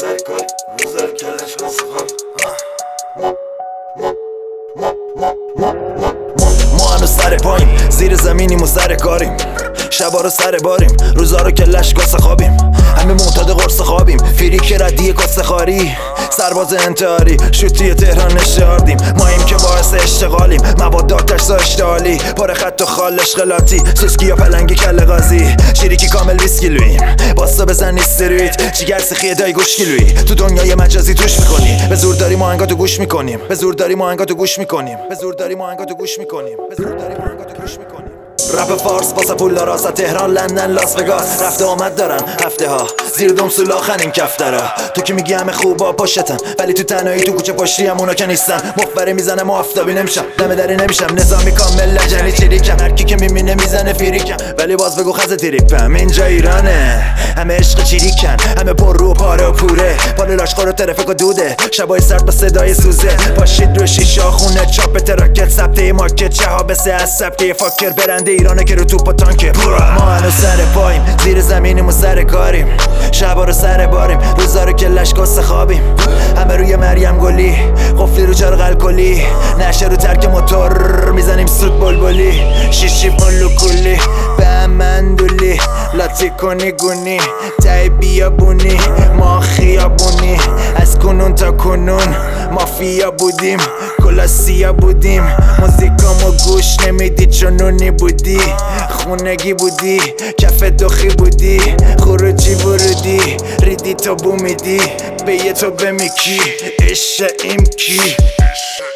سر کاری روزا رو کلش کن سخن ما هنو سر پاییم زیر زمینیم و سر کاریم شبا رو سر باریم روزا رو کلش کاسه خوابیم همه معتاد قرص خوابیم فریک ردی کاسه خاری سرباز انتحاری شوتی تهران نشاردیم ماییم که باعث اشتغالیم مواد آتش سا اشتعالی پاره خط و خال اشغالاتی سوسکی یا پلنگی کله غازی شیریکی کامل 20 کیلوییم باستا بزن استریت جیگر سیخی دای گوش کیلویی تو دنیای مجازی توش میکنی به زور داریم آهنگاتو گوش میکنیم به زور داریم آهنگاتو گوش میکنیم به زور داریم آهنگاتو گوش میکنیم به زور داریم آهنگاتو گوش میکنیم رپ فارس واسه پول داراست تهران لندن لاس وگاس رفته آمد دارن هفته ها زیر دم سولاخن این کفترا تو که میگی همه خوبا پشتن ولی تو تنهایی تو کوچه پشتی هم اونا که نیستن مخبره میزنم و آفتابی نمیشم دم دری نمیشم نظامی کامل لجنی چریکم هر کی که میبینه میزنه فریکم ولی باز بگو خز تریپم اینجا ایرانه همه عشق چریکن همه پر رو پاره و پوره پال لاشخور و ترفک و دوده شبای سرد با صدای سوزه پاشید رو شیشا خونه چاپ تراکت ثبته مارکت شهاب سه از ثبته فاکر برنده ایرانه که رو توپ و تانکه ما هنو سر پاییم زیر زمینیم و سر کاریم شبا رو سر باریم روزا رو کلش کاسه خوابیم همه روی مریم گلی قفلی رو چرا الکلی نشه رو ترک موتور میزنیم سود بلبلی شیشی ملو کلی به هم مندولی لاتی کنی گونی تای بیابونی ما خیابونی از کنون تا کنون مافیا بودیم کلاسیا بودیم موزیکامو گوش نمیدی چونونی بودی خونگی بودی کف دخی بودی خروجی ورودی ریدی تو بومیدی به یه تو بمیکی عشق ایم کی